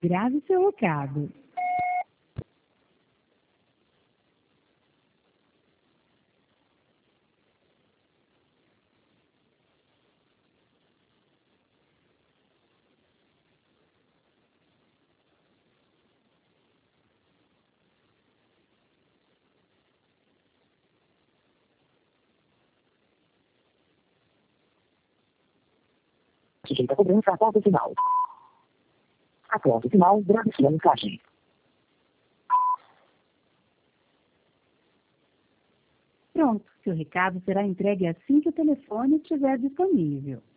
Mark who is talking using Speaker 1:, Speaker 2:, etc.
Speaker 1: Grave seu recado.
Speaker 2: Sujeita a cobrança após final. Após o final, grave sua mensagem.
Speaker 1: Pronto, seu recado será entregue assim que o telefone estiver disponível.